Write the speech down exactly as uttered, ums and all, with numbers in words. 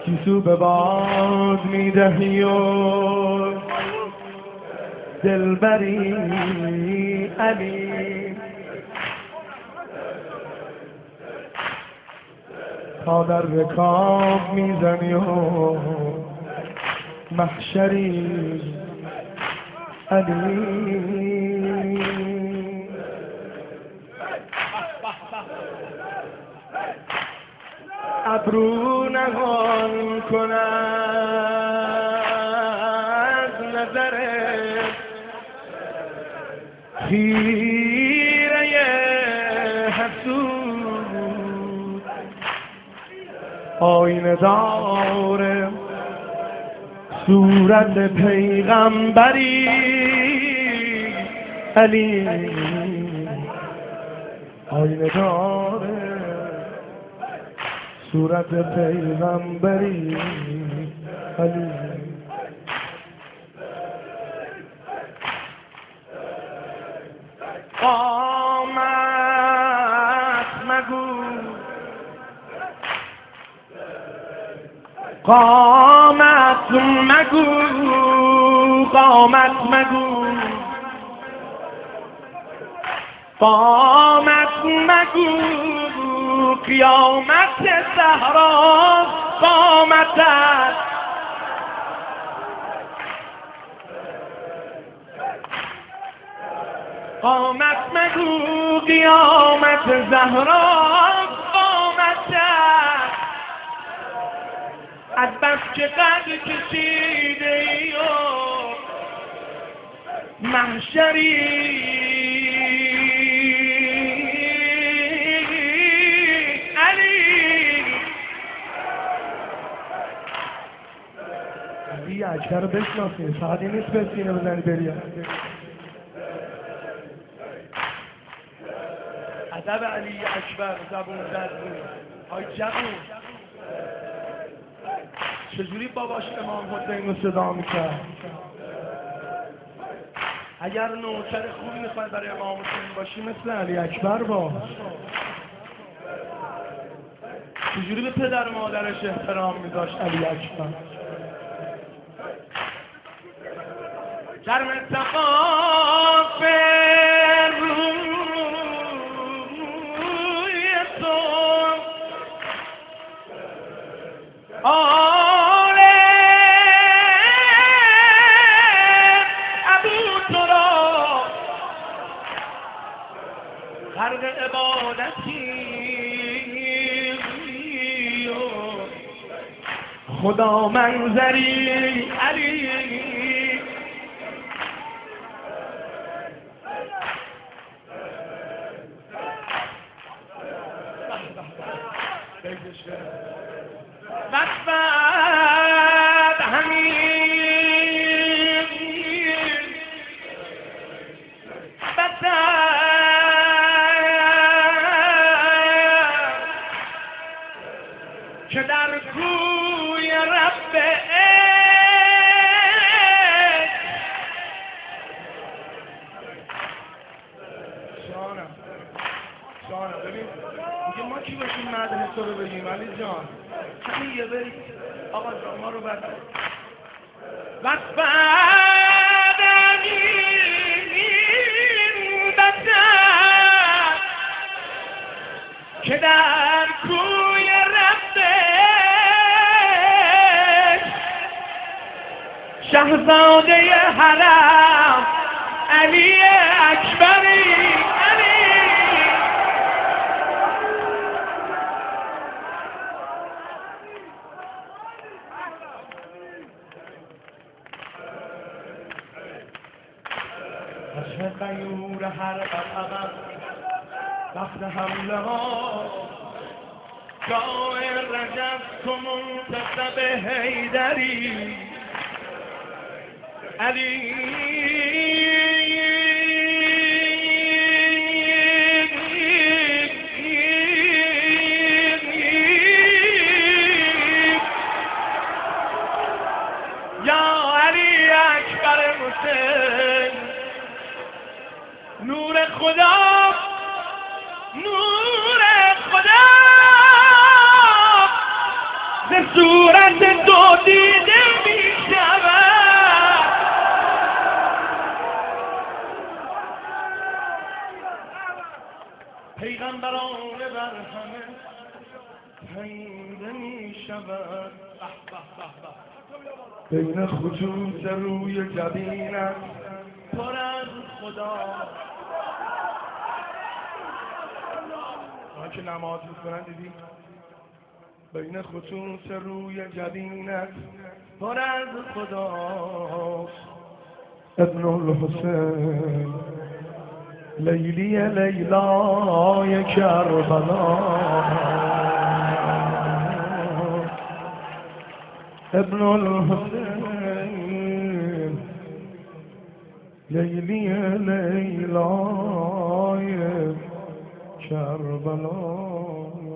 گیسو به باد میدهی و دلبری علی، تا در رکاب میزنی و محشری علی. ابرو نهان کن از نظر خیره حسود، آینه دار صورت پیغمبری علی، آینه دار صورت پیغمبری علی. قامت مگو قامت مگو قامت مگو قامت مگو قیامت زهرا قامت است. قامت مگو قیامت زهرا قامت است. از بس که قد کشیده ای و محشری علی اکبر رو بشناسید، فقط این نیست به سینه بزنی بری. ادب علی اکبر زبون زدون های جبون. چجوری باباش امام حسین رو صدا میکرد؟ اگر نوکر خوبی میخوای برای امام حسین باشی مثل علی اکبر باش. چجوری به پدر مادرش احترام میداشت علی اکبر؟ گرم اتفاق روی تو آره ابو تو را غرق عبادتی خدا منظری علی. وقت همین بسر که در کوی رب شانم شانم ببین میگه ما کی باشیم مدح تو رو بگیم علی جان؟ همین یه برید آقا جان ما رو بده وقت بعدنی بسر که در کوی ربش شهزاده حرم علی اکبری علی. عشق غیور هر قطعه وقت حمله ها شاعر رجب تو منتصب حیدری علی. یا علی اکبر حسین نور خدا نور خدا ز صورت پیغمبرانه بر همه پیده می شود. بین خطوط روی جبینت پر از خدا. آن که نماز میکنن دیدی؟ بین خطوط روی جبینت پر از خدا. ابن الحسین لیلی لیلای کربلا. ابن الحسین لیلی لیلای کربلا.